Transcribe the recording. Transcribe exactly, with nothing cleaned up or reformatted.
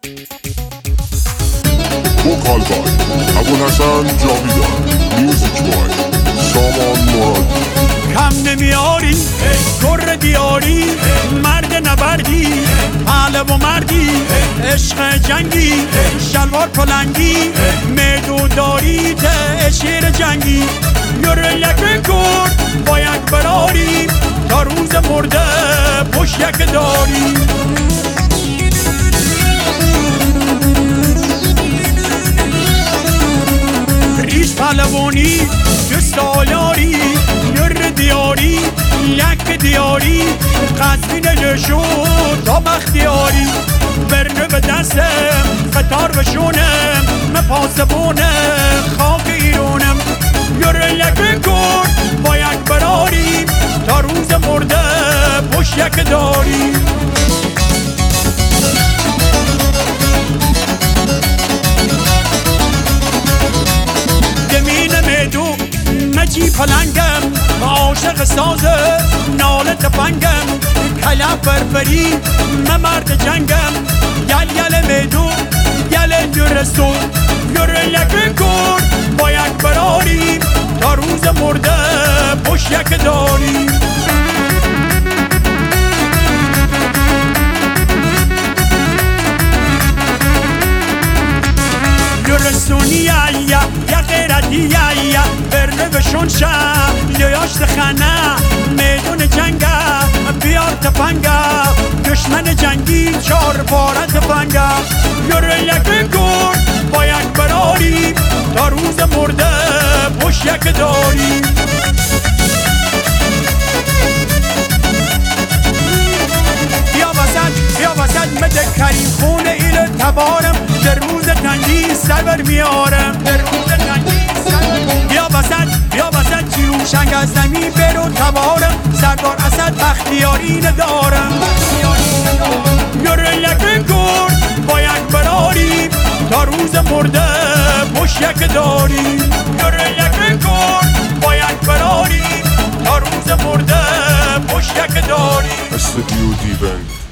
Vocal by Abulhassan Javidan. Music by Saman Moradi. کم نمیاری گر دیاری مرد نبردی پهلو و مردی عشق جنگی شلوار پلنگی میدو داری ته شیر جنگی یور یک گر با یک براری تا روز مرده پشت یک داری ریش پهلوانی دست آیاری یر دیاری یک دیاری قصبین جشو تا بختیاری برنه به دستم خطار بشونم مپاسبونم خاک ایرونم یر یک گر با یک براری تا روز مرده پشت یک داری مجی پلنگم عاشق سازه ناله تفنگم کلا فرفری ممرد جنگم گل گل میدو گل درستو یر یک گر با یک براری تا روز مرده پشت یک داری درستونی یا یا غیرتی یا یا برنه بشون شا لیاشت خانه میدون جنگه بیار تفنگه دشمن جنگی چار باره تفنگه یر یک گر با یک براری تا روز مرده پشت یک داری بیا وسط بیا وسط مده کریم خونه ایل تبارم در روز تنگی سر میارم در روز تنگی سر بیا وسط بیا وسط چیرو شنگ از زمین برو تبارم سردار اسد بختیاری ندارم یر یک گر با یک براری تا روز مرده پشت یک داری یر یک گر با یک براری تا روز مرده پشت یک داری Studio D-Band.